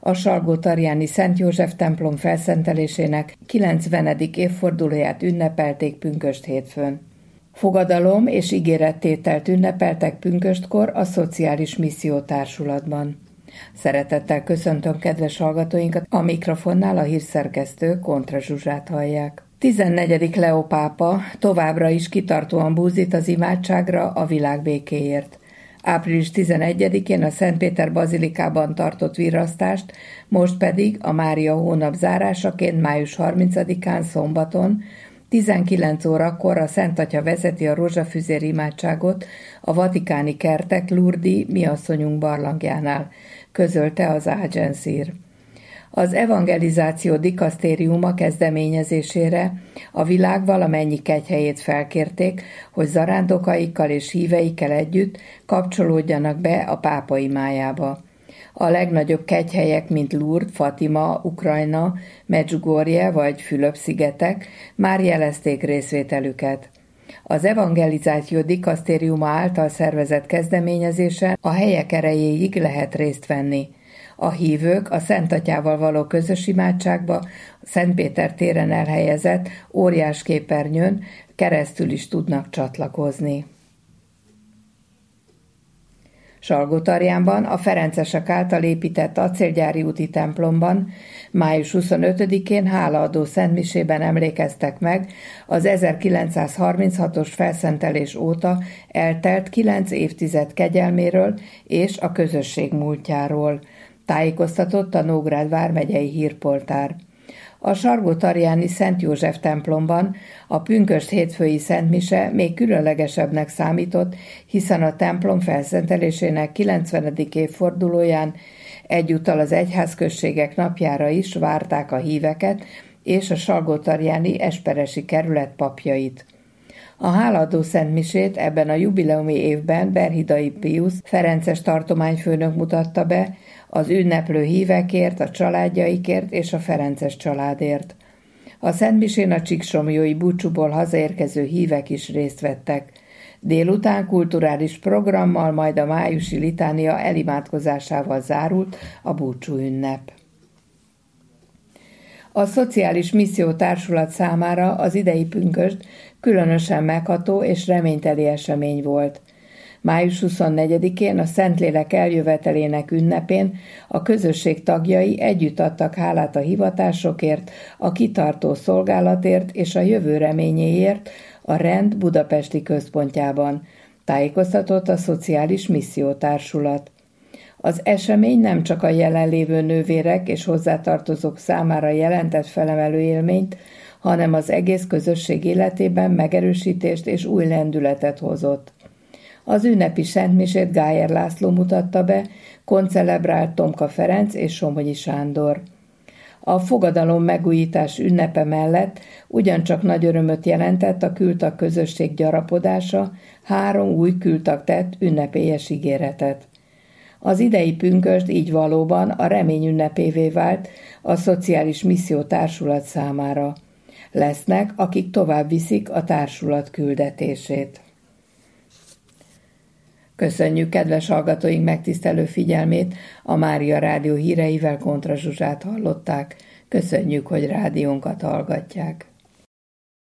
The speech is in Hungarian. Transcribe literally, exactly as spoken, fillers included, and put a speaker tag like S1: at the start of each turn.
S1: a Salgótarjáni Szent József templom felszentelésének kilencvenedik évfordulóját ünnepelték pünkösd hétfőn. Fogadalom és ígérettételt ünnepeltek pünköstkor a Szociális Misszió Társulatban. Szeretettel köszöntöm kedves hallgatóinkat, a mikrofonnál a hírszerkesztő Kontra Zsuzsát hallják. tizennegyedik Leó pápa továbbra is kitartóan búzít az imádságra a világ békéért. április tizenegyedikén a Szentpéter bazilikában tartott virrasztást, most pedig a Mária hónap zárásaként május harmincadikán szombaton tizenkilenc órakor a Szent Atya vezeti a rózsafüzér imádságot a vatikáni kertek Lourdes Mi Asszonyunk barlangjánál, közölte az Agencír. Az evangelizáció dikasztériuma kezdeményezésére a világ valamennyi kegyhelyét felkérték, hogy zarándokaikkal és híveikkel együtt kapcsolódjanak be a pápa imájába. A legnagyobb kegyhelyek, mint Lourdes, Fatima, Ukrajna, Medjugorje vagy Fülöp-szigetek már jelezték részvételüket. Az evangelizáció dikasztériuma által szervezett kezdeményezésen a helyek erejéig lehet részt venni. A hívők a Szent Atyával való közös imádságba Szent Péter téren elhelyezett óriás képernyőn keresztül is tudnak csatlakozni. Salgótarjánban a ferencesek által épített acélgyári úti templomban május huszonötödikén hálaadó szentmisében emlékeztek meg az ezerkilencszázharminchatos felszentelés óta eltelt kilenc évtized kegyelméről és a közösség múltjáról, tájékoztatott a Nógrád vármegyei hírportár. A Salgótarjáni Szent József templomban a pünkösd hétfői szentmise még különlegesebbnek számított, hiszen a templom felszentelésének kilencvenedik évfordulóján egyúttal az egyházközségek napjára is várták a híveket és a salgótarjáni esperesi kerület papjait. A hálaadó szentmisét ebben a jubileumi évben Berhidai Piusz ferences tartományfőnök mutatta be, az ünneplő hívekért, a családjaikért és a ferences családért. A szentmisén a csíksomlyói búcsúból hazaérkező hívek is részt vettek. Délután kulturális programmal, majd a májusi litánia elimádkozásával zárult a búcsú ünnep. A Szociális Misszió Társulat számára az idei pünkösd különösen megható és reményteli esemény volt. május huszonnegyedikén a Szentlélek eljövetelének ünnepén a közösség tagjai együtt adtak hálát a hivatásokért, a kitartó szolgálatért és a jövő reményéért a rend budapesti központjában, tájékoztatott a Szociális Misszió Társulat. Az esemény nem csak a jelenlévő nővérek és hozzátartozók számára jelentett felemelő élményt, hanem az egész közösség életében megerősítést és új lendületet hozott. Az ünnepi szentmisét Gájer László mutatta be, koncelebrált Tomka Ferenc és Somogyi Sándor. A fogadalom megújítás ünnepe mellett ugyancsak nagy örömöt jelentett a kültag közösség gyarapodása, három új kültag tett ünnepélyes ígéretet. Az idei pünkösd így valóban a remény ünnepévé vált a Szociális Misszió Társulat számára. Lesznek, akik tovább viszik a társulat küldetését. Köszönjük kedves hallgatóink megtisztelő figyelmét, a Mária Rádió híreivel Kontra Zsuzsát hallották. Köszönjük, hogy rádiónkat hallgatják.